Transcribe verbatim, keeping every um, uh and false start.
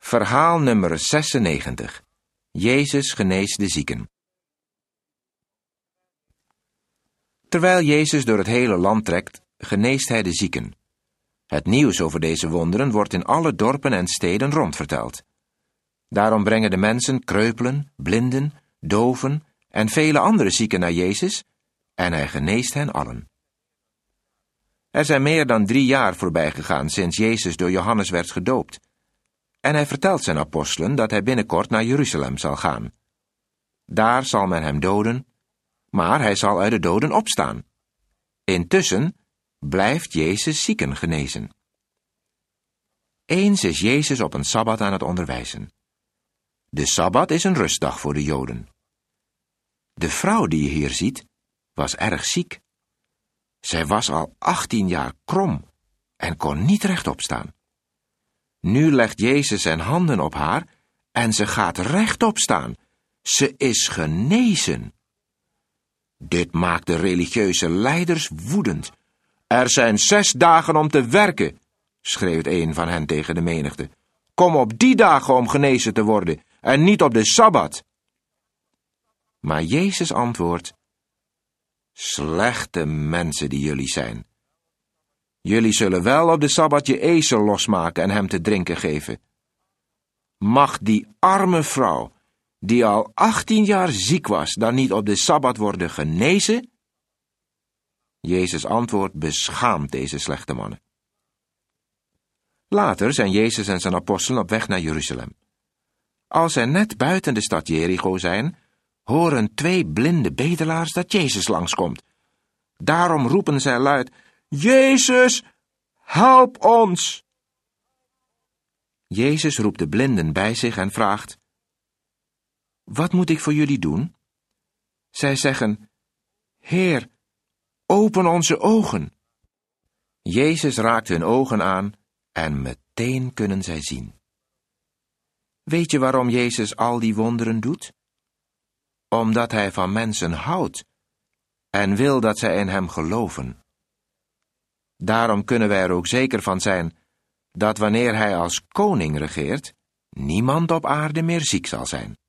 Verhaal nummer zesennegentig. Jezus geneest de zieken. Terwijl Jezus door het hele land trekt, geneest hij de zieken. Het nieuws over deze wonderen wordt in alle dorpen en steden rondverteld. Daarom brengen de mensen kreupelen, blinden, doven en vele andere zieken naar Jezus, en hij geneest hen allen. Er zijn meer dan drie jaar voorbij gegaan sinds Jezus door Johannes werd gedoopt. En hij vertelt zijn apostelen dat hij binnenkort naar Jeruzalem zal gaan. Daar zal men hem doden, maar hij zal uit de doden opstaan. Intussen blijft Jezus zieken genezen. Eens is Jezus op een sabbat aan het onderwijzen. De sabbat is een rustdag voor de Joden. De vrouw die je hier ziet, was erg ziek. Zij was al achttien jaar krom en kon niet rechtop staan. Nu legt Jezus zijn handen op haar en ze gaat rechtop staan. Ze is genezen. Dit maakt de religieuze leiders woedend. Er zijn zes dagen om te werken, schreeuwt een van hen tegen de menigte. Kom op die dagen om genezen te worden en niet op de sabbat. Maar Jezus antwoordt: slechte mensen die jullie zijn. Jullie zullen wel op de sabbat je ezel losmaken en hem te drinken geven. Mag die arme vrouw, die al achttien jaar ziek was, dan niet op de sabbat worden genezen? Jezus antwoordt beschaamt deze slechte mannen. Later zijn Jezus en zijn apostelen op weg naar Jeruzalem. Als zij net buiten de stad Jericho zijn, horen twee blinde bedelaars dat Jezus langskomt. Daarom roepen zij luid: Jezus, help ons! Jezus roept de blinden bij zich en vraagt: wat moet ik voor jullie doen? Zij zeggen: Heer, open onze ogen. Jezus raakt hun ogen aan en meteen kunnen zij zien. Weet je waarom Jezus al die wonderen doet? Omdat hij van mensen houdt en wil dat zij in hem geloven. Daarom kunnen wij er ook zeker van zijn dat wanneer hij als koning regeert, niemand op aarde meer ziek zal zijn.